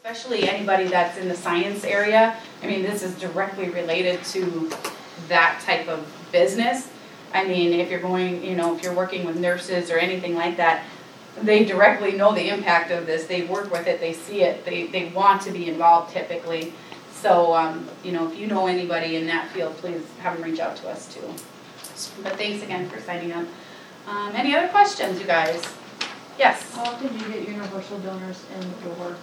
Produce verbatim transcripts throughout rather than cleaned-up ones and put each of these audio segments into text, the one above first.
especially anybody that's in the science area. I mean, this is directly related to that type of business. I mean, if you're going, you know, if you're working with nurses or anything like that, they directly know the impact of this. They work with it, they see it, they, they want to be involved typically. So, um, you know, if you know anybody in that field, please have them reach out to us too. But thanks again for signing up. Um, any other questions, you guys? Yes? How often do you get universal donors in the door?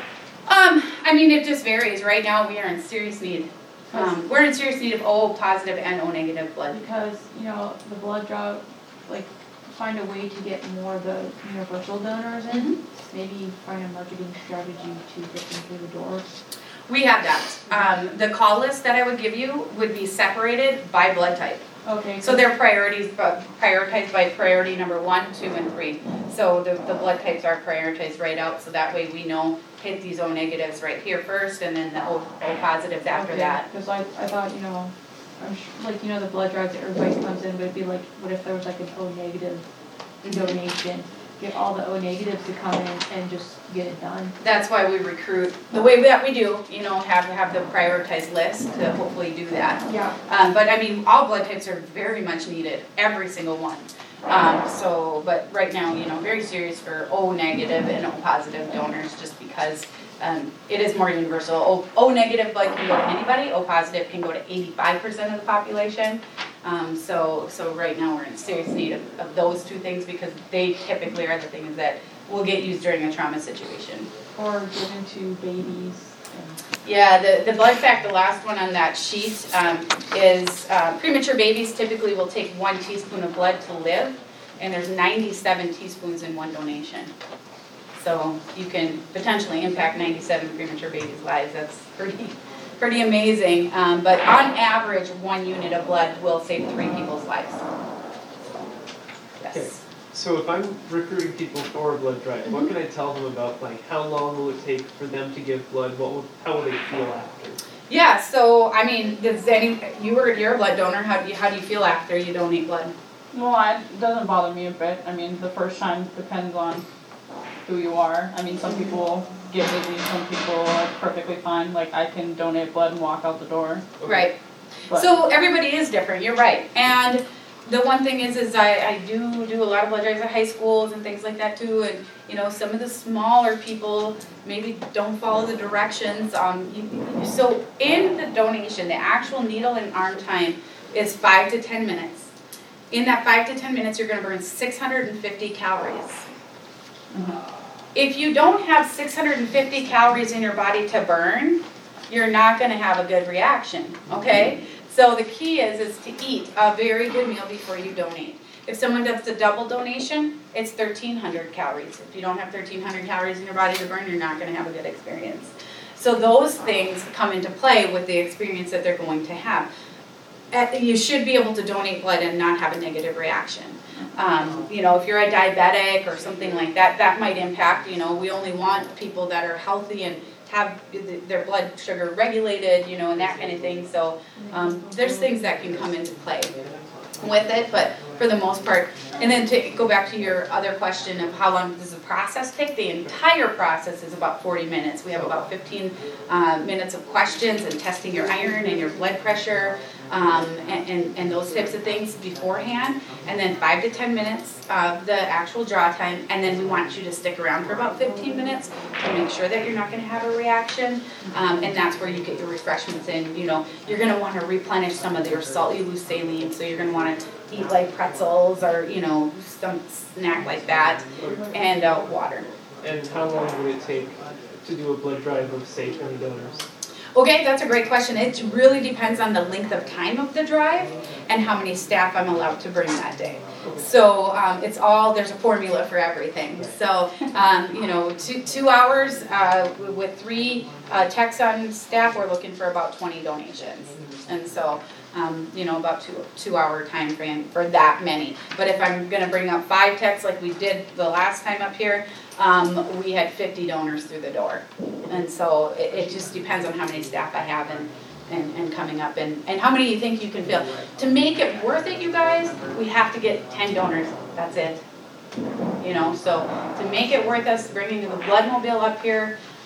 Um, I mean, it just varies. Right now, we are in serious need. Um, we're in serious need of O positive and O negative blood. Because, you know, the blood draw, like, find a way to get more of the universal donors in. Mm-hmm. Maybe find a marketing strategy to get them through the door. We have that. Um, the call list that I would give you would be separated by blood type. Okay. So they're priorities, but prioritized by priority number one, two, and three. So the, the blood types are prioritized right out, so that way we know, hit these O negatives right here first, and then the O, O positives after okay. that. Because I, I thought, you know, I'm sure, like, you know, the blood drives that everybody comes in, but it'd be like, what if there was like an O negative mm-hmm. donation? Get all the O negatives to come in and just get it done. That's why we recruit the way that we do, you know, have have the prioritized list to hopefully do that. Yeah. Um, but I mean, all blood types are very much needed, every single one. Um, so, but right now, you know, very serious for O negative and O positive donors, just because um, it is more universal. O, O negative blood can go to anybody. O positive can go to eighty-five percent of the population. Um, so, so right now we're in serious need of, of those two things because they typically are the things that will get used during a trauma situation. Or given to babies. Yeah, the, the blood fact, the last one on that sheet um, is uh, premature babies typically will take one teaspoon of blood to live, and there's ninety-seven teaspoons in one donation. So you can potentially impact ninety-seven premature babies' lives. That's pretty pretty amazing. Um, but on average, one unit of blood will save three people's lives. Yes. Okay. So if I'm recruiting people for a blood drive, mm-hmm. what can I tell them about, like, how long will it take for them to give blood? What will, how will they feel after? Yeah, so, I mean, does any, you were, you're a blood donor, how do you, how do you feel after you donate blood? Well, I, it doesn't bother me a bit. I mean, the first time depends on who you are. I mean, some people get busy, some people are perfectly fine. Like, I can donate blood and walk out the door. Okay. Right. But so everybody is different, you're right. And the one thing is, is I, I do do a lot of blood drives at high schools and things like that too, and you know, some of the smaller people maybe don't follow the directions. Um, you, so in the donation, the actual needle and arm time is five to ten minutes. In that five to ten minutes, you're going to burn six hundred fifty calories. Mm-hmm. If you don't have six hundred fifty calories in your body to burn, you're not going to have a good reaction, okay? So the key is, is to eat a very good meal before you donate. If someone does the double donation, it's thirteen hundred calories. If you don't have thirteen hundred calories in your body to burn, you're not going to have a good experience. So those things come into play with the experience that they're going to have. You should be able to donate blood and not have a negative reaction. Um, you know, if you're a diabetic or something like that, that might impact, you know, we only want people that are healthy and have their blood sugar regulated, you know, and that kind of thing. So um, there's things that can come into play with it, but for the most part, and then to go back to your other question of how long does the process take, the entire process is about forty minutes. We have about fifteen uh, minutes of questions and testing your iron and your blood pressure um, and, and, and those types of things beforehand, and then five to ten minutes of the actual draw time, and then we want you to stick around for about fifteen minutes to make sure that you're not going to have a reaction, um, and that's where you get your refreshments in. You know, you're going to want to replenish some of your salty loose saline, so you're going to want to eat like pretzels or, you know, some snack like that, and uh, water. And how long would it take to do a blood drive of, say, twenty donors? Okay, that's a great question. It really depends on the length of time of the drive and how many staff I'm allowed to bring that day. So um, it's all, there's a formula for everything. So, um, you know, two, two hours uh, with three uh, techs on staff, we're looking for about twenty donations. And so, um, you know, about two two hour time frame for that many. But if I'm going to bring up five techs like we did the last time up here, um, we had fifty donors through the door. And so it, it just depends on how many staff I have and, and, and coming up and, and how many you think you can fill. To make it worth it, you guys, we have to get ten donors. That's it. You know, so to make it worth us bringing the blood mobile up here,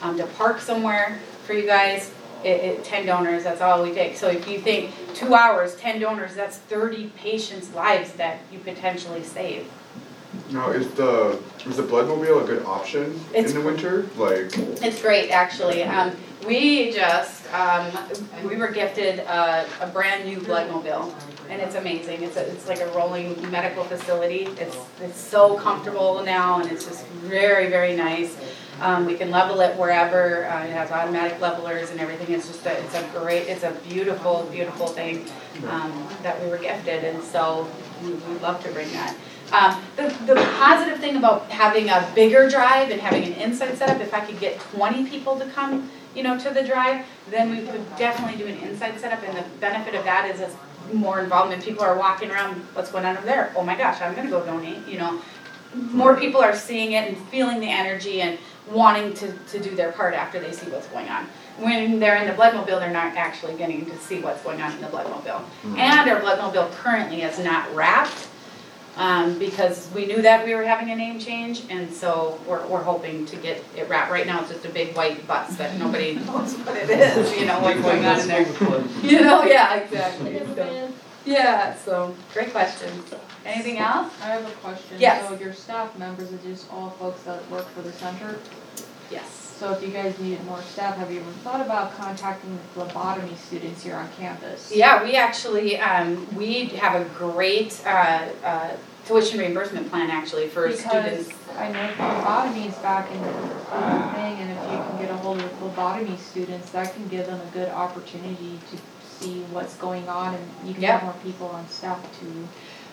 um, to park somewhere for you guys, it, it, ten donors, that's all we take. So if you think two hours, ten donors, that's thirty patients' lives that you potentially save. Now, is the is the Bloodmobile a good option It's- in the winter? Like, It's great, actually. Um, we just, um, we were gifted a, a brand new Bloodmobile, and it's amazing. It's a, it's like a rolling medical facility. It's, it's so comfortable now, and it's just very, very nice. Um, we can level it wherever. Uh, it has automatic levelers and everything. It's just a, it's a great, it's a beautiful, beautiful thing, um, that we were gifted, and so we, we'd love to bring that. Um, the, the positive thing about having a bigger drive and having an inside setup, if I could get twenty people to come, you know, to the drive, then we could definitely do an inside setup, and the benefit of that is it's more involvement. People are walking around, what's going on over there? Oh my gosh, I'm gonna go donate, you know. More people are seeing it and feeling the energy and wanting to, to do their part after they see what's going on. When they're in the Bloodmobile, they're not actually getting to see what's going on in the Bloodmobile. And our Bloodmobile currently is not wrapped, Um, because we knew that we were having a name change, and so we're, we're hoping to get it wrapped. Right now, it's just a big white bus that nobody knows what it is, you know, what's going on in there. You know, yeah, exactly. So, yeah, so, great question. Anything else? I have a question. Yes. So your staff members are just all folks that work for the center? Yes. So if you guys needed more staff, have you ever thought about contacting the phlebotomy students here on campus? Yeah, we actually, um, we have a great, uh, uh, tuition reimbursement plan actually for students. Because I know phlebotomy is back in the thing, and if you can get a hold of the phlebotomy students, that can give them a good opportunity to see what's going on, and you can Yep. have more people on staff to.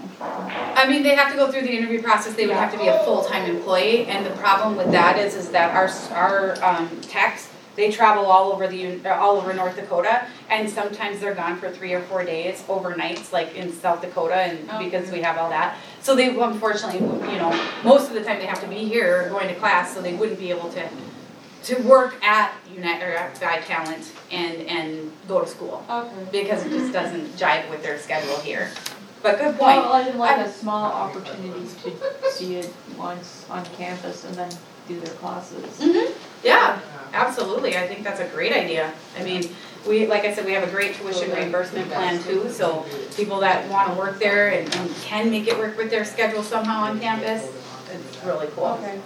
I mean, they have to go through the interview process, they would have to be a full-time employee, and the problem with that is, is that our, our, um, techs, they travel all over the, un- uh, all over North Dakota, and sometimes they're gone for three or four days, overnights, like in South Dakota, and Oh. because we have all that. So they, unfortunately, you know, most of the time they have to be here going to class, so they wouldn't be able to, to work at Unite, or at Talent and, and go to school, Okay. because it just doesn't jive with their schedule here. But good point. Well, I did like I- a small opportunity to see it once on campus and then do their classes. Mhm. Yeah, absolutely, I think that's a great idea. I mean, we, like I said, we have a great tuition reimbursement plan too, so people that wanna work there and, and can make it work with their schedule somehow on campus, it's really cool, Okay.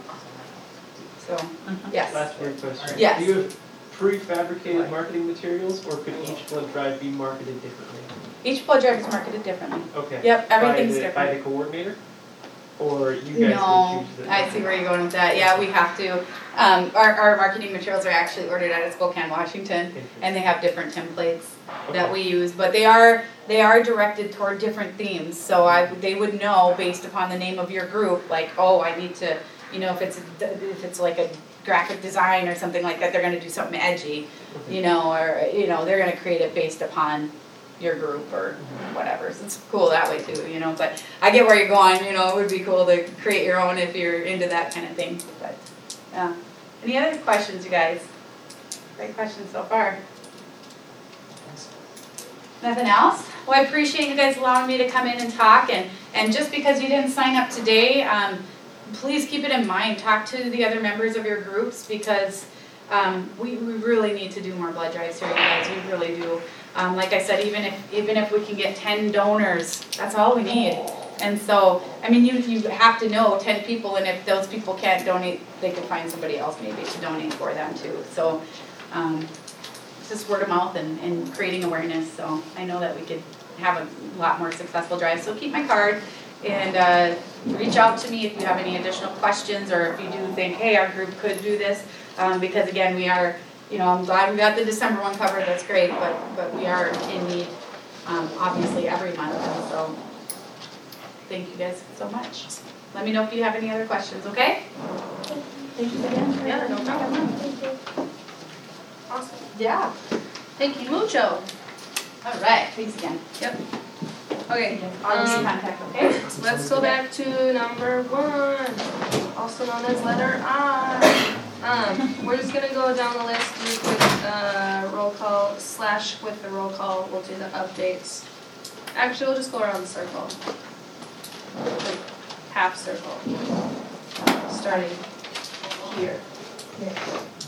so, yes. Last word question. Yes. Do you have prefabricated marketing materials, or could each blood drive be marketed differently? Each blood drive is marketed differently. Okay. Yep, everything's By the, different. by the coordinator? Or you guys No, would choose it? I see where you're going with that, yeah, we have to. Um, our, our marketing materials are actually ordered out of Spokane, Washington, and they have different templates that we use, but they are, they are directed toward different themes, so I, they would know based upon the name of your group, like, oh, I need to, you know, if it's, a- if it's like a graphic design or something like that, they're gonna do something edgy, you know, or, you know, they're gonna create it based upon your group or whatever, so it's cool that way too, you know, but I get where you're going, you know, it would be cool to create your own if you're into that kind of thing, but, yeah. Any other questions, you guys? Great questions so far. Nothing else? Well, I appreciate you guys allowing me to come in and talk, and, and just because you didn't sign up today, um, please keep it in mind, talk to the other members of your groups, because, um, we, we really need to do more blood drives here, you guys, we really do. Um, like I said, even if, even if we can get ten donors, that's all we need. And so, I mean, you, you have to know ten people, and if those people can't donate, they can find somebody else maybe to donate for them too. So, um, it's just word of mouth and, and creating awareness, so I know that we could have a lot more successful drives. So keep my card, and, uh, reach out to me if you have any additional questions, or if you do think, hey, our group could do this, um, because again, we are, you know, I'm glad we got the December one covered, that's great, but, but we are in need, um, obviously every month, and so, thank you guys so much. Let me know if you have any other questions, okay? Thank you again. Yeah, no problem. Awesome. Yeah, Thank you mucho. all right, thanks again. Yep. Okay, I'll be in um, contact, okay? let's go back to number one, also known as letter I. Um, we're just gonna go down the list, do a quick, uh, roll call, slash with the roll call, we'll do the updates. Actually, we'll just go around the circle. Like, half circle. Starting here.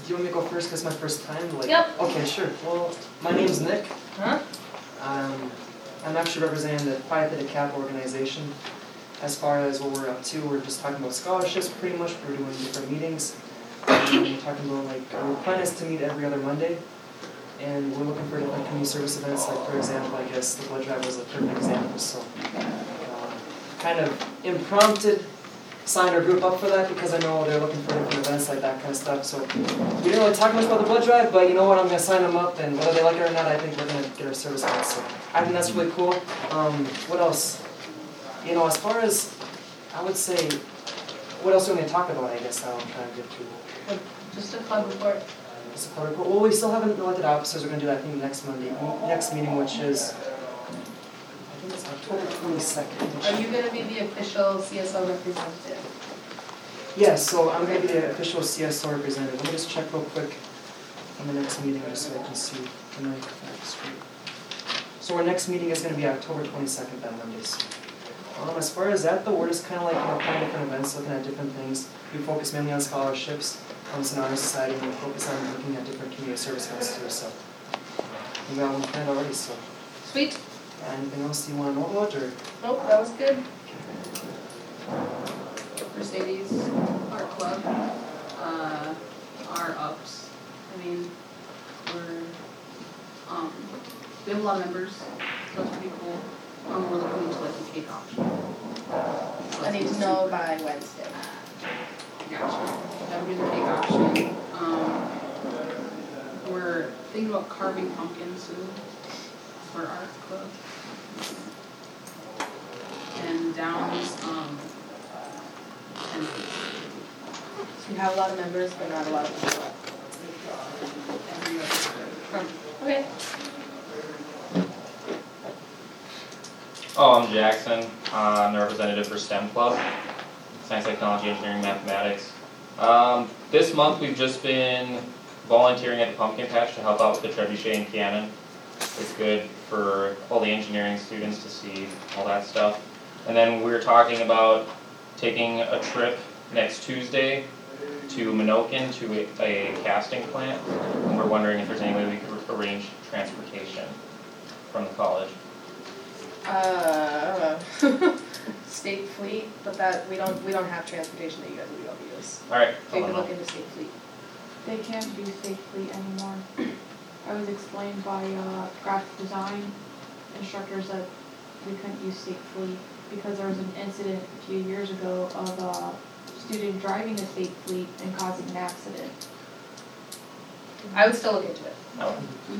you want me to go first because it's my first time? Like, Yep. Okay, sure. Well, my name's Nick. Huh? Um, I'm actually representing the Phi Theta Kappa organization. As far as what we're up to, we're just talking about scholarships pretty much. We're doing different meetings. And we're talking about like, our plan is to meet every other Monday. And we're looking for different community service events, like for example, I guess the blood drive was a perfect example, so. uh, Kind of impromptu signed our group up for that because I know they're looking for different events like that kind of stuff, so. We didn't really talk much about the blood drive, but you know what, I'm gonna sign them up, and whether they like it or not, I think we're gonna get our service events, so. I think that's really cool. Um, what else? You know, as far as, I would say, what else are we gonna talk about, I guess, I'm trying to get to. Just a club report. It's a club report. Well, we still haven't elected officers, we're gonna do that, I think, next Monday, next meeting, which is, I think it's October twenty-second. Are you gonna be the official C S O representative? Yeah, so I'm gonna be the official C S O representative. Let me just check real quick on the next meeting, just so I can see the night straight. So our next meeting is gonna be October twenty-second, on Mondays. Um, as far as that though, we're just kinda like, you know, planning different events, looking at different things. We focus mainly on scholarships, um, it's an honor society, and we focus on looking at different community service events too, so. We got one planned already, so. Sweet. Anything else you wanna know about, or? Nope, that was good. Mercedes, our club, uh, our ups. I mean, we're, um, we have a lot of members, so it's pretty cool. Um, we're looking into like the cake option. I need to know by Wednesday. Gotcha. That would be the cake option. Um, we're thinking about carving pumpkins soon for our club. And Downs, um, and So you have a lot of members, but not a lot of people. every other. Okay. Oh, I'm Jackson. Uh, I'm the representative for STEM Club, Science, Technology, Engineering, Mathematics. Um, this month we've just been volunteering at the pumpkin patch to help out with the trebuchet and cannon. It's good for all the engineering students to see all that stuff. And then we're talking about taking a trip next Tuesday to Minokin to a, a casting plant. And we're wondering if there's any way we could arrange transportation from the college. Uh, I don't know. State fleet, but that, we don't, we don't have transportation that you guys would be able to use. Alright, We I'll could know. look into state fleet. They can't do safe fleet anymore. I was explained by uh, graphic design instructors that we couldn't use safe fleet because there was an incident a few years ago of a student driving a state fleet and causing an accident. I would still look into it. Oh.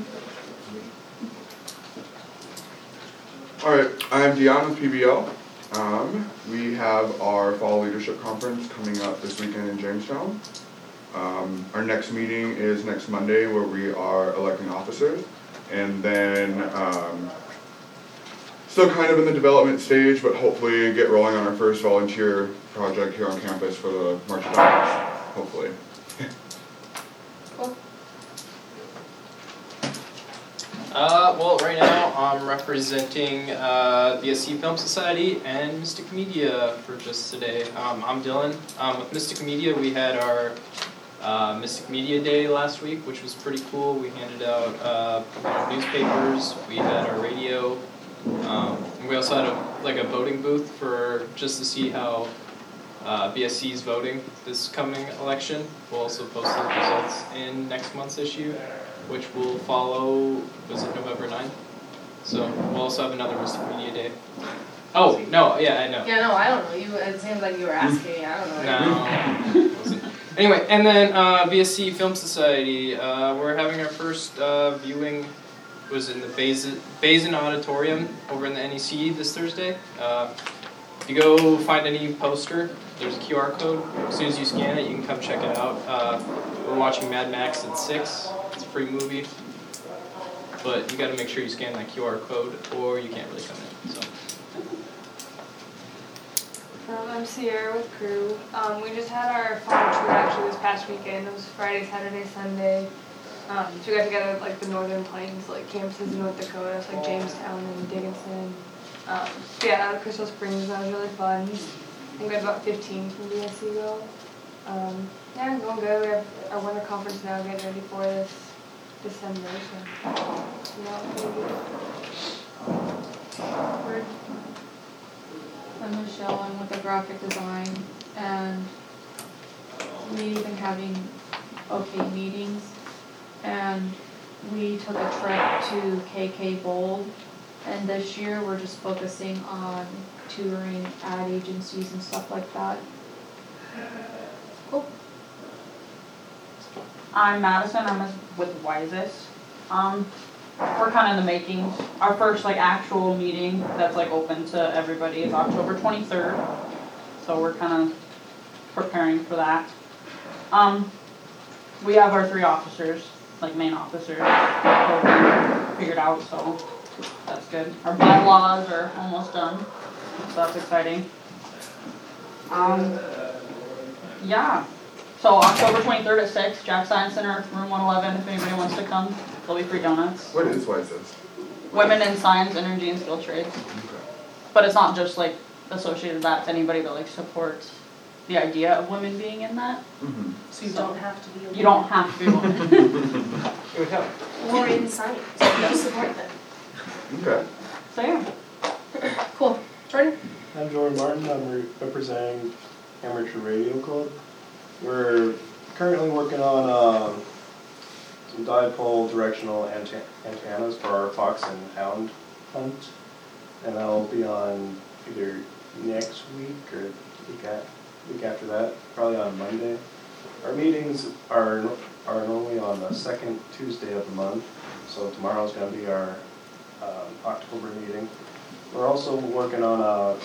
Alright, I'm Dion with P B L. Um, we have our fall leadership conference coming up this weekend in Jamestown. Um, our next meeting is next Monday where we are electing officers. And then, um, still kind of in the development stage, but hopefully get rolling on our first volunteer project here on campus for the March of Dimes, hopefully. Uh, well, right now I'm representing uh, B S C Film Society and Mystic Media for just today. Um, I'm Dylan. Um, with Mystic Media, we had our uh, Mystic Media Day last week, which was pretty cool. We handed out uh, newspapers, we had our radio, um, and we also had a, like a voting booth for just to see how uh, B S C's voting this coming election. We'll also post the results in next month's issue, which will follow, was it November ninth? So we'll also have another Mystic Media Day. Oh, no, yeah, I know. Yeah, no, I don't know. You, it seems like you were asking me. I don't know. No, it wasn't. Anyway, and then uh, B S C Film Society, uh, we're having our first uh, viewing, was in the Bazin, Bazin Auditorium over in the N E C this Thursday. Uh, if you go find any poster, there's a Q R code. As soon as you scan it, you can come check it out. Uh, we're watching Mad Max at six. It's a free movie. But you gotta make sure you scan that Q R code or you can't really come in, so. Um, I'm Sierra with Crew. Um, we just had our final tour actually this past weekend. It was Friday, Saturday, Sunday. Um, so we got together like the Northern Plains, like campuses in North Dakota, so like Jamestown and Dickinson. Um, so yeah, out of Crystal Springs, that was really fun. I think we had about fifteen from B S C go. Um, Yeah, going good. We have our winter conference now getting ready for this December, so. No, We're, I'm Michelle, I'm with the graphic design, and we've been having okay meetings, and we took a trip to K K Bold, and this year we're just focusing on touring ad agencies and stuff like that. I'm Madison, I'm with Wisest. Um, we're kind of in the making. Our first like actual meeting that's like open to everybody is October twenty-third. So we're kind of preparing for that. Um, we have our three officers, like main officers, figured out, so that's good. Our bylaws are almost done, so that's exciting. Um, yeah. So October twenty-third at six, Jack Science Center, room one eleven, if anybody wants to come. There'll be free donuts. What is Wisest? Women in Science, Energy, and Skilled Trades. Okay. But it's not just like associated with that, it's anybody that like supports the idea of women being in that. Mm-hmm. So you don't have to be a woman. You don't have to be a woman. It would help. Or in science, you support them. Okay. So yeah. Cool. Jordan? I'm Jordan Martin, I'm re- representing Amateur Radio Club. We're currently working on um, some dipole directional ante- antennas for our fox and hound hunt, and that'll be on either next week or week, at, week after that, probably on Monday. Our meetings are are normally on the second Tuesday of the month, so tomorrow's going to be our um, October meeting. We're also working on a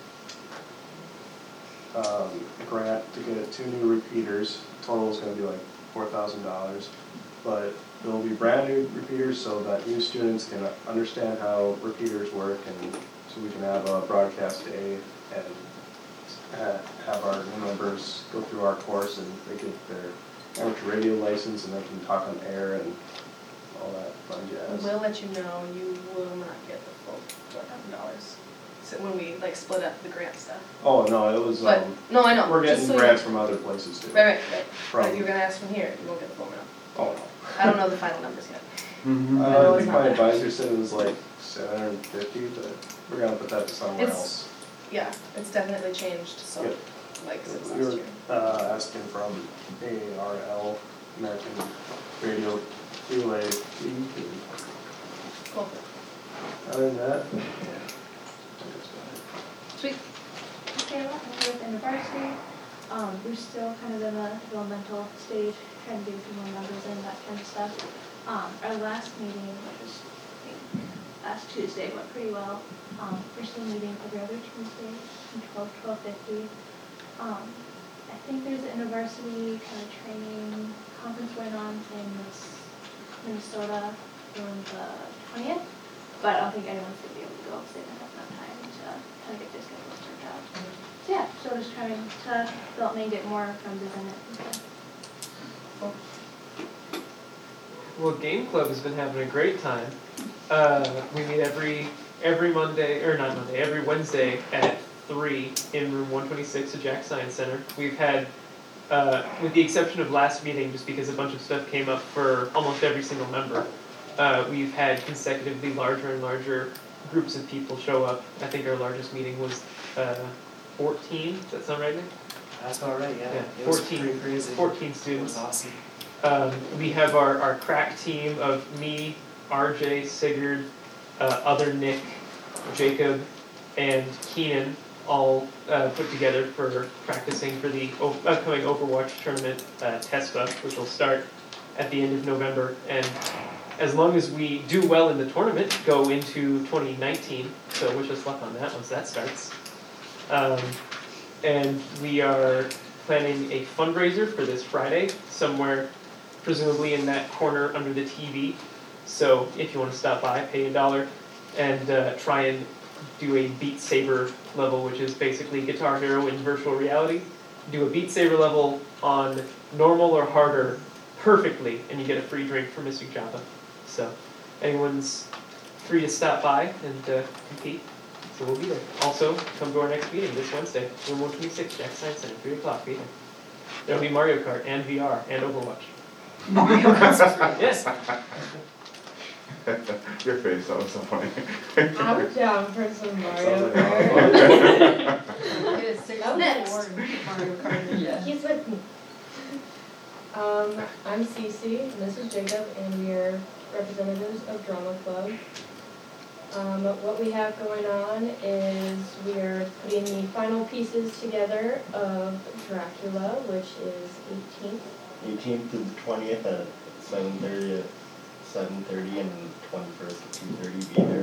um, grant to get two new repeaters. Total is going to be like four thousand dollars, but they'll be brand new repeaters so that new students can understand how repeaters work, and so we can have a broadcast day and uh, have our new members go through our course and they get their amateur radio license and they can talk on air and all that fun jazz. We'll let you know, you will not get the full four thousand dollars. So when we like split up the grant stuff. Oh, no, it was, But, um, no, I know. we're just getting so you- grants from other places too. Right, right, right. From- But if you're gonna ask from here, you won't get the full amount. Oh, no. I don't know the final numbers yet. Mm-hmm. Uh, I know I it's think not my bad. advisor said it was like seven hundred and fifty, but we're gonna put that to somewhere It's- else. Yeah, it's definitely changed, so, Good. like, since We last were, year. uh, asking from A R L, American Radio Relay League, and Cool. other than that, yeah. I think that's about it. Sweet. Kayla, I'm here with InterVarsity. Um, we're still kind of in the developmental stage, trying to get a few more members in, that kind of stuff. Um, our last meeting, which was, I think, last Tuesday, went pretty well. Um, we're still meeting every other Tuesday from twelve, twelve fifty. Um, I think there's an InterVarsity kind of training conference going on in this Minnesota on the twentieth, but I don't think anyone's gonna be able to go because they don't have enough time to kind of get their schedules worked out. So yeah, so just trying to develop and get more members in it. Well, Game Club has been having a great time. Uh, we meet every every Monday, or not Monday, every Wednesday at three in room one twenty-six at Jack Science Center. We've had, uh, with the exception of last meeting, just because a bunch of stuff came up for almost every single member, uh, we've had consecutively larger and larger groups of people show up. I think our largest meeting was uh, fourteen. Does that sound right, Nick? That's about right, yeah. Yeah, It was fourteen, pretty crazy. fourteen It students. was awesome. Um, we have our, our crack team of me, R J, Sigurd, uh, other Nick, Jacob, and Keenan all uh, put together for practicing for the o- upcoming Overwatch tournament, uh, TESPA, which will start at the end of November. And as long as we do well in the tournament, go into twenty nineteen. So wish us luck on that once that starts. Um, and we are planning a fundraiser for this Friday somewhere, presumably in that corner under the T V. So if you want to stop by, pay a dollar, and uh, try and do a Beat Saber level, which is basically Guitar Hero in virtual reality. Do a Beat Saber level on normal or harder perfectly, and you get a free drink from Mystic Java. So anyone's free to stop by and uh, compete. So we'll be there. Also, come to our next meeting this Wednesday, room one twenty-six, Jack Science Center, three o'clock, be there. There'll be Mario Kart and V R and Overwatch. Mario Kart. Yes. Your face, that was so funny. I'm down for some Mario Sounds Kart. Get a six That was next. Mario Kart. Yeah. He's with me. Um, I'm Cece, and this is Jacob, and we are representatives of Drama Club. Um, what we have going on is we are putting the final pieces together of Dracula, which is eighteenth. eighteenth to the twentieth at seven thirty at seven thirty and twenty-first at two thirty, be there.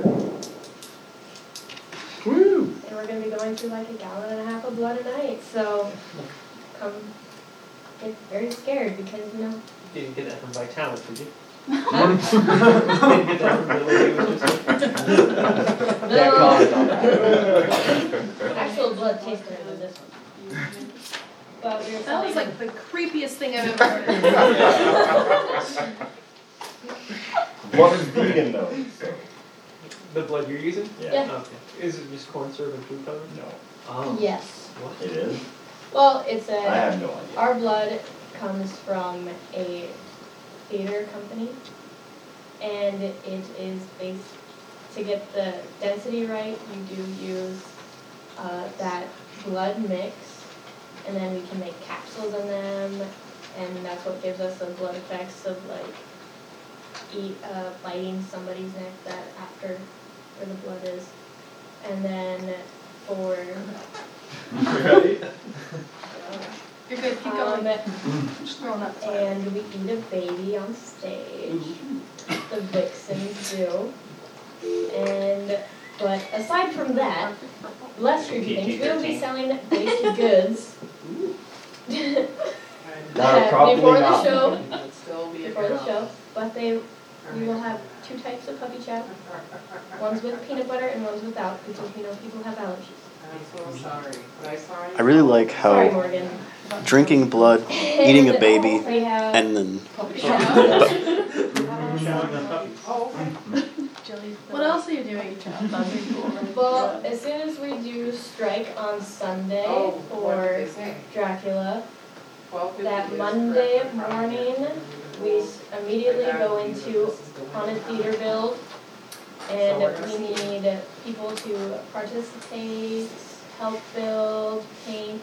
Woo! And we're gonna be going through like a gallon and a half of blood a night, so come get very scared because, you know, You didn't get that from Vitalis, did you? You didn't get that from Billy, it was just- Can't comment on that. actual blood tastes better than this one. But we were That was selling, like the creepiest thing I've ever heard. Blood is vegan though, so. The blood you're using? Yeah. Okay. Is it just corn syrup and food coloring? No. Oh. yes. What? It is? Well, it's I a, have no idea. our blood comes from a theater company, and it is based, to get the density right, you do use uh, that blood mix, and then we can make capsules in them, and that's what gives us the blood effects of like eat, uh, biting somebody's neck that after where the blood is. And then for Ready? You're good, keep um, going. Just throwing up. and we eat a baby on stage. The vixens do. And but aside from that, less creepy things, we'll be selling baked goods. Not probably Before the not. show, It'd still be a before the no. show, but they, we will have two types of puppy chow. Ones with peanut butter and ones without, because we know people have allergies. I'm so sorry, but I saw I really like Sorry, how Morgan. drinking blood, eating a And baby, we have and then puppy Showing chow. the puppies. What else are you doing? Well, as soon as we do strike on Sunday Oh, what did they for say? Dracula, twelve fifty that is Monday correct. morning, we s- immediately go into Haunted Theater Build, and we need people to participate, help build, paint.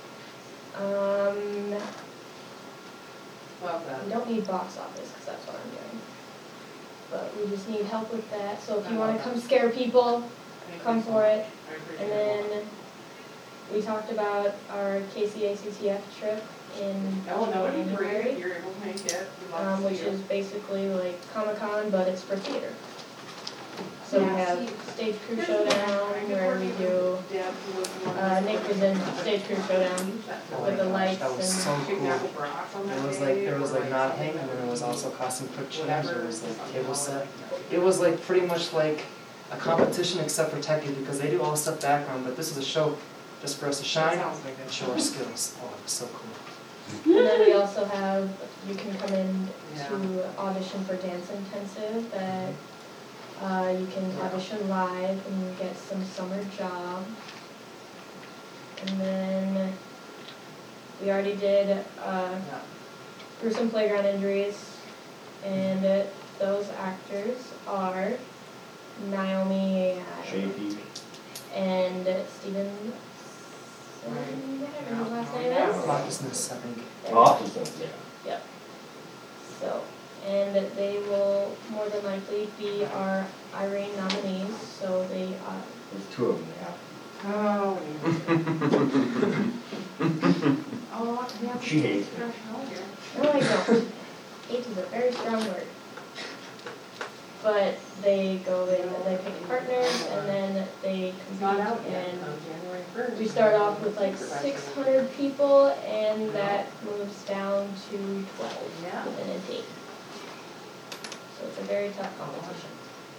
Um, Well we done. don't need box office, because that's what I'm doing. But we just need help with that, so if you wanna come scare people, come for it. I appreciate And it. then we talked about our K C A C T F trip in Oh, no, it'd be great January, if you're able to make it. We'd love um, to which see you. is basically like Comic-Con, but it's for theater. So we have Stage Crew Showdown, where we do, Deb, who was the one uh, that- Nick was in Stage Crew Showdown Oh with my the gosh, lights that was so and, cool. There was like, there was like nodding, and then there was also costume quick change, there was like table set. It was like pretty much like a competition except for techie, because they do all stuff background, but this is a show just for us to shine and show our skills. Oh, it was so cool. and then we also have, you can come in Yeah. to audition for Dance Intensive, that, uh, you can audition live and get some summer job. And then, we already did, uh, Yeah. gruesome playground injuries, and uh, those actors are Naomi uh, Shaky. and Steven, whatever his last name is. Consciousness, I think. Offices, yeah. So, and they will more than likely be our Irene nominees, so they, uh, There's two of them, yeah. Oh. Oh, yeah. She hates it. no, I don't. Hate is a very strong word. But they go in and they pick partners, and then they compete, and we start off with like six hundred people, and that moves down to twelve within a day. So it's a very tough competition.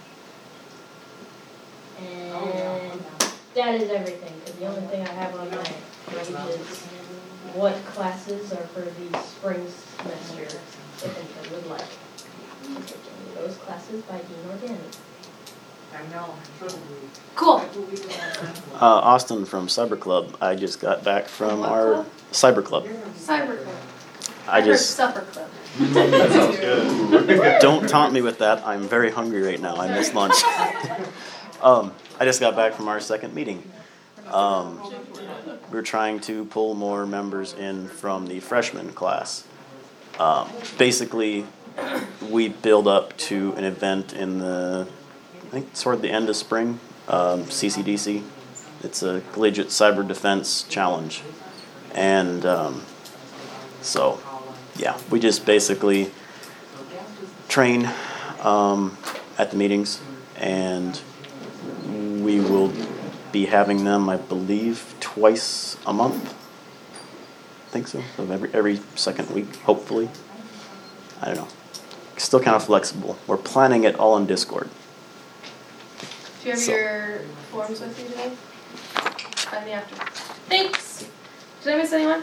And that is everything, because the only thing I have on my page is what classes are for the spring semester, if anyone would like to take any of those classes by Dean or Danny. I know, Cool. Uh, Austin from Cyber Club. I just got back from What our club? Cyber Club. Cyber club. I heard just supper club. That sounds good. don't taunt me with that. I'm very hungry right now. I missed lunch. um, I just got back from our second meeting. Um, we're trying to pull more members in from the freshman class. Um, basically, we build up to an event in the, I think toward the end of spring, um, C C D C. It's a collegiate cyber defense challenge. And um, so, yeah, we just basically train um, at the meetings, and we will be having them, I believe, twice a month. I think so. So every every second week, hopefully. I don't know. Still kind of flexible. We're planning it all on Discord. Do you have So- your forms with you today? Find me after. Thanks. Did I miss anyone?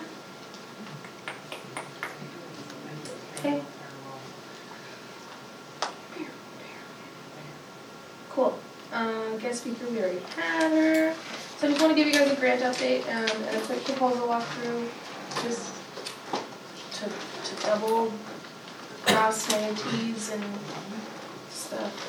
Okay. Cool. Um, guest speaker, we already had her. So I just want to give you guys a grant update um, and a quick proposal walkthrough, just to, to double cross my T's and stuff.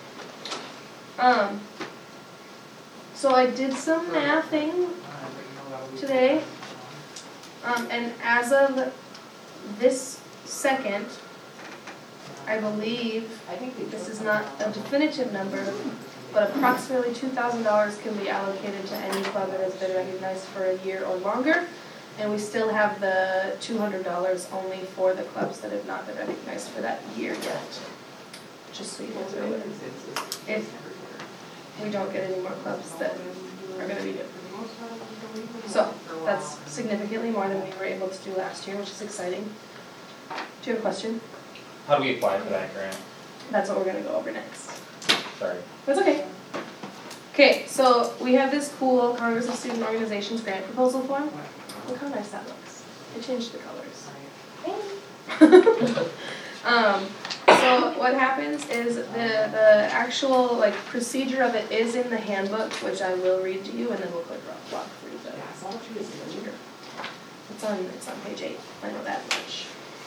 Um, so I did some mathing today, um, and as of this second, I believe, I think this is not a definitive number, but approximately two thousand dollars can be allocated to any club that has been recognized for a year or longer, and we still have the two hundred dollars only for the clubs that have not been recognized for that year yet. Just so you guys know it. If we don't get any more clubs that are gonna be good. So, that's significantly more than we were able to do last year, which is exciting. Do you have a question? How do we apply for that grant? That's what we're gonna go over next. Sorry. That's okay. Okay, so we have this cool Congress of Student Organizations grant proposal form. Look how nice that looks. I changed the colors. um, so what happens is the the actual like procedure of it is in the handbook, which I will read to you, and then we'll quick walk through the procedure. It's on it's on page eight. I know that much.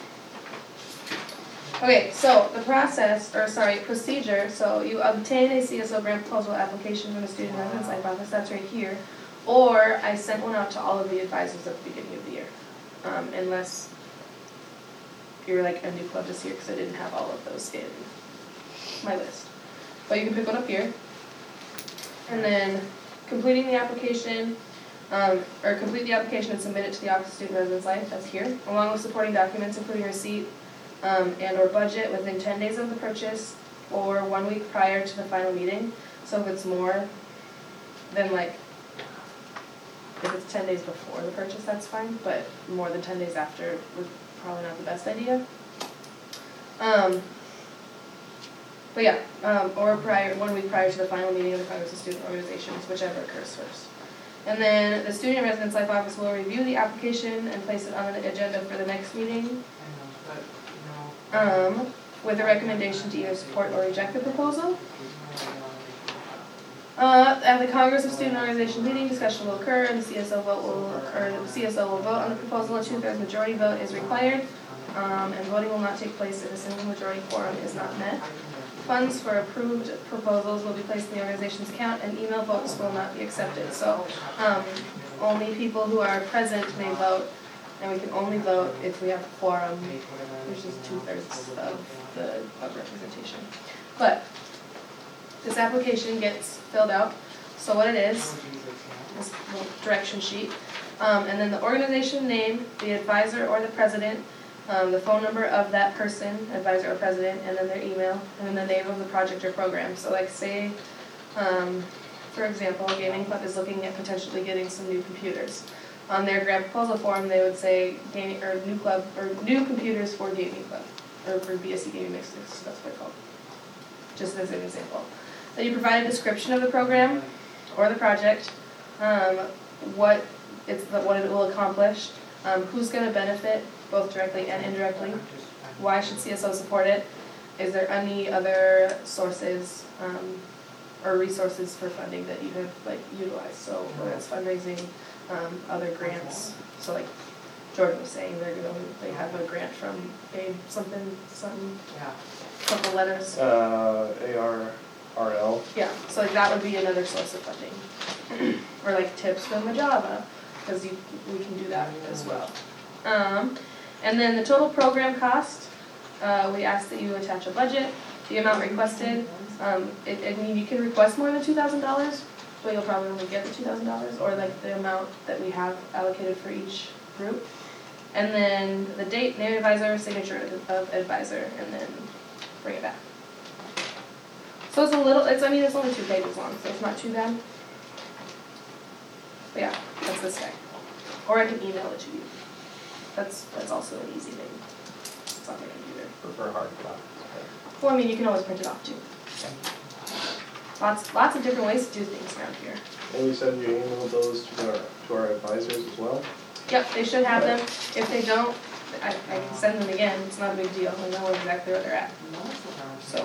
Okay, so the process, or sorry, procedure, so you obtain a C S O grant proposal application from the Student Residence Life Office, that's right here, or I sent one out to all of the advisors at the beginning of the year, um, unless you're like a new club this year, because I didn't have all of those in my list. But you can pick one up here, and then completing the application, um, or complete the application and submit it to the Office of Student Residence Life, that's here, along with supporting documents, including receipt, Um, and or budget within ten days of the purchase or one week prior to the final meeting. So if it's more than like, if it's ten days before the purchase, that's fine, but more than ten days after would probably not the best idea. Um, but yeah, um, or prior, one week prior to the final meeting of the Congress of Student Organizations, whichever occurs first. And then the Student Residence Life Office will review the application and place it on the agenda for the next meeting. Um, with a recommendation to either support or reject the proposal. Uh, at the Congress of Student Organization meeting, discussion will occur and the C S O vote will occur, the C S O will vote on the proposal, a two-thirds majority vote is required, um, and voting will not take place if a single majority quorum is not met. Funds for approved proposals will be placed in the organization's account and email votes will not be accepted. So, um, only people who are present may vote, and we can only vote if we have a quorum, which is two-thirds of the club representation. But this application gets filled out, so what it is, this little direction sheet, um, and then the organization name, the advisor or the president, um, the phone number of that person, advisor or president, and then their email, and then the name of the project or program. So like say, um, for example, a gaming club is looking at potentially getting some new computers. On their grant proposal form, they would say gaming or new club or new computers for gaming club or for B S C gaming mixed, that's what it's called. Just as an example. Then you provide a description of the program or the project, um, what it's what it will accomplish, um, who's going to benefit both directly and indirectly, why should C S O support it, is there any other sources, um, or resources for funding that you have like utilized, so whether it's fundraising, um, other grants, so like Jordan was saying, they're gonna, they have a grant from a something, something, couple letters. Uh, A R R L. Yeah, so like that would be another source of funding. Or like tips from Majava, because you, we can do that as well. Um, and then the total program cost, uh, we ask that you attach a budget, the amount requested. Um, it, I mean, you can request more than two thousand dollars, but you'll probably only get the two thousand dollars, or like the amount that we have allocated for each group. And then the date, name advisor, signature of of advisor, and then bring it back. So it's a little, it's, I mean, it's only two pages long, so it's not too bad. But yeah, that's this guy. Or I can email it to you. That's, that's also an easy thing. It's on my computer. Prefer hard copy. Well, I mean, you can always print it off too. Lots, lots of different ways to do things around here. And we said you emailed those to our, to our advisors as well? Yep, they should have them. If they don't, I, I can send them again. It's not a big deal. I know exactly where they're at. So.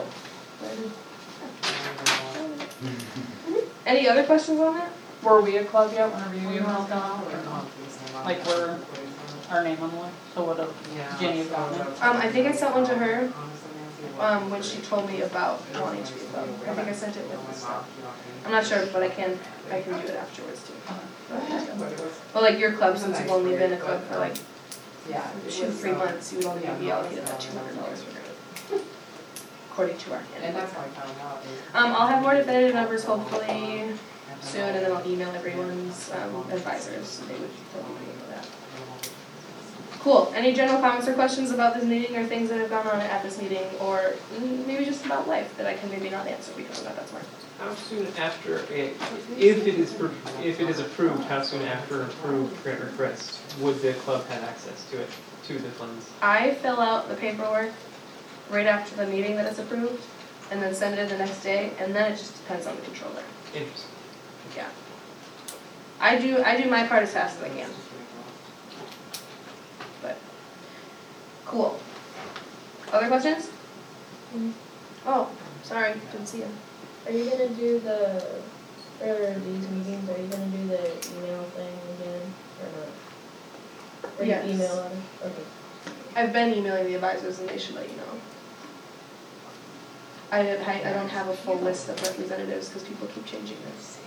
Any other questions on that? Were we a club yet whenever you emailed them out or not? Like, we're our name on the list, so what if Jenny had gotten it? Um, I think I sent one to her, um, when she told me about wanting to be a club. I think I sent it with the stuff. I'm not sure, but I can, I can do it afterwards too. Well, like your club, since you've only been a club for like two, three months, you would only be allocated that two hundred dollars for grant. According to our handbook. Um, I'll have more definitive numbers hopefully soon, and then I'll email everyone's, um, advisors, they would totally know that. Cool, any general comments or questions about this meeting or things that have gone on at this meeting, or maybe just about life that I can maybe not answer because I'm not that smart? How soon after, it- if it is, pro- if it is approved, how soon after approved grant request would the club have access to it, to the funds? I fill out the paperwork right after the meeting that it's approved, and then send it in the next day, and then it just depends on the controller. Interesting. Yeah. I do, I do my part as fast as I can. But, cool. Other questions? Oh, sorry, didn't see you. Are you gonna do the, for these meetings, are you gonna do the email thing again, or not? Or you Yes. email them? Okay. I've been emailing the advisors and they should let you know. I didn't, I, I don't have a full list of representatives because people keep changing this.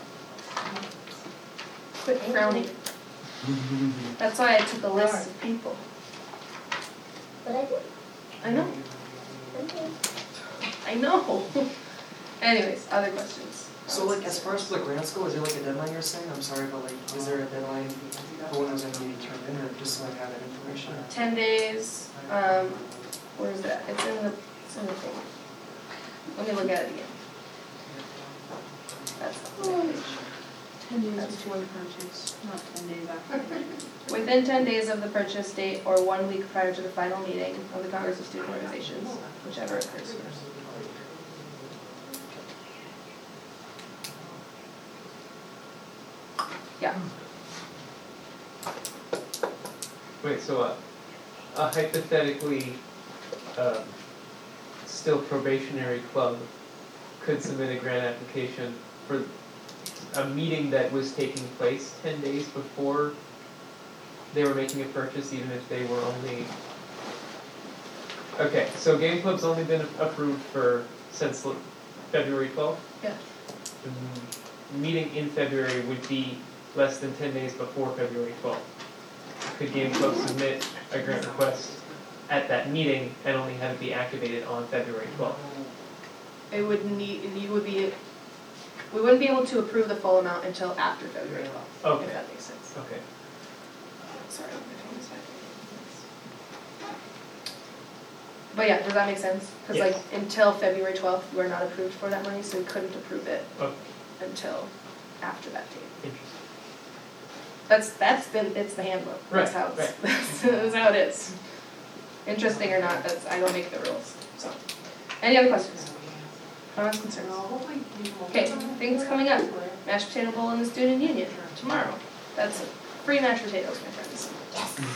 Quit frowning. That's why I took a list of people. But I did. I know. Okay. I know. Anyways, other questions? So like, as far as the grants go, is there like a deadline you're saying? I'm sorry, but like, is there a deadline for when those are gonna be turned in, or just so I have that information? Ten days, um, where is that? It's in the, it's in the thing. Let me look at it again. That's the page. Ten days before the purchase, not ten days after. Within ten days of the purchase date or one week prior to the final meeting of the Congress of Student Organizations, whichever occurs first. Yeah. Wait, so uh, a hypothetically, um, still probationary club could submit a grant application for a meeting that was taking place ten days before they were making a purchase, even if they were only... Okay, so Game Club's only been approved for, since l- February twelfth? Yeah. The meeting in February would be less than ten days before February twelfth. Could Game Club submit a grant request at that meeting and only have it be activated on February twelfth? It would need, you would be, we wouldn't be able to approve the full amount until after February twelfth, Okay. if that makes sense. Okay. Sorry, my phone is back. But yeah, does that make sense? Because Yes. like, until February twelfth, you are not approved for that money, so we couldn't approve it Okay. until after that date. Interesting. That's, that's been, it's the handbook, that's Right, how it's, right. that's, that's how it is. Interesting or not, that's, I don't make the rules, so. Any other questions? Comments, concerns? Okay, things coming up, mashed potato bowl in the student union, tomorrow. That's free mashed potatoes, my friends.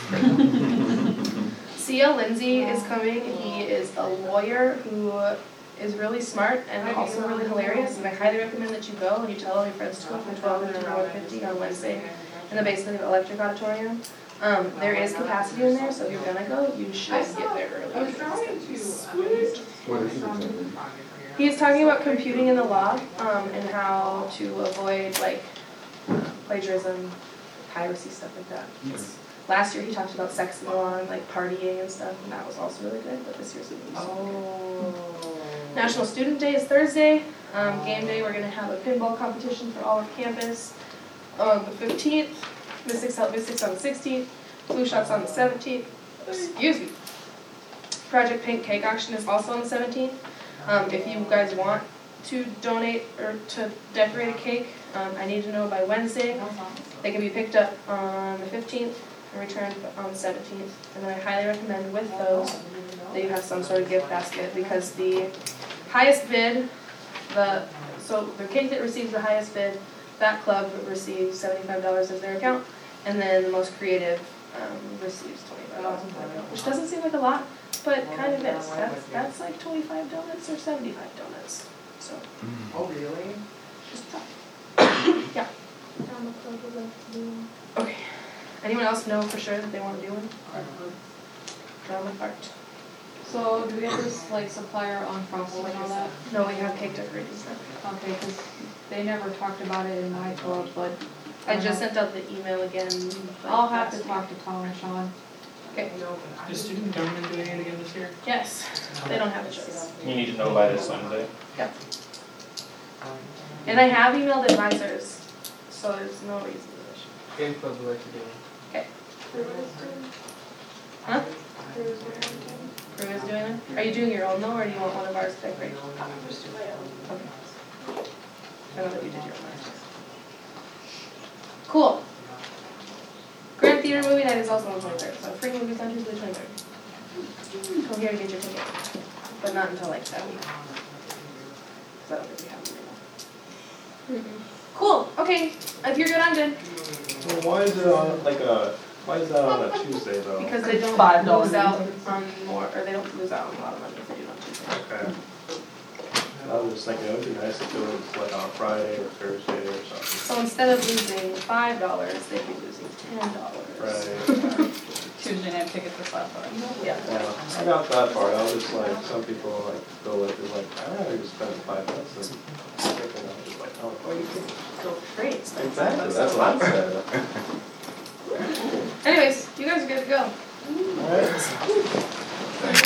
Yes. C L Lindsay is coming, he is a lawyer who is really smart and also really hilarious, and I highly recommend that you go and you tell all your friends to go from twelve fifty to one fifty on Wednesday in the basement of the Electric Auditorium. Um, there is capacity in there, so if you're gonna go, you should get there early. Because it's gonna be sweet. What is it? He's talking about computing in the law, um, and how to avoid like plagiarism, piracy, stuff like that. It's- Last year he talked about sex in the law and like partying and stuff, and that was also really good, but this year's gonna be so good. National Student Day is Thursday. Um, game day, we're gonna have a pinball competition for all of campus on the fifteenth. Mystics on, Mystics on the sixteenth. Flu shots on the seventeenth. Excuse me. Project Pink cake auction is also on the seventeenth. Um, if you guys want to donate or to decorate a cake, um, I need to know by Wednesday. They can be picked up on the fifteenth and returned on the seventeenth. And then I highly recommend with those that you have some sort of gift basket, because the highest bid, the so the cake that receives the highest bid, that club receives seventy-five dollars as their account, and then the most creative um, receives twenty-five dollars, which doesn't seem like a lot, but kind of is. That's that's like twenty-five donuts or seventy-five donuts. So. Oh, really? Just try. Yeah. Drama club would like to do one. Okay. Anyone else know for sure that they want to do one? Drama art. So do we have this like supplier on frosting and all that? No, we have cake decorating stuff. Okay, because they never talked about it in my club, but. I just sent out the email again. like, I'll have to last talk to Tom and Sean. Okay. Is student government doing it again this year? Yes, they don't have a choice. You need to know by this Wednesday. Yep. And I have emailed advisors, so there's no reason to rush. Game club would like to do it. Okay. Huh? Crew is doing it? Are you doing your own though, or do you want one of ours to decorate? I'm just doing my own. Okay. I know that you did your own last year. Cool. Grand Theater Movie Night is also on the twenty-third, so free movies on Tuesday the twenty-third. Come here to get your ticket, but not until like that week. Because I don't think we have them right now. Cool, okay, if you're good, I'm good. Well, why is it on, like a, why is that on a Tuesday though? Because they don't Five dollars. lose out on more, or they don't lose out on a lot of money if they do it on Tuesday. Okay. I was just thinking it would be nice if it was like on a Friday or Thursday or something. So instead of losing five dollars, they'd be losing ten dollars. Right. Tuesday night tickets for five bucks. Yeah. Yeah, I got that part. I was just like, some people like go like, they're like, I'd rather just spend five bucks and I'm just like, oh. Or you could go free. Exactly, that's what I said.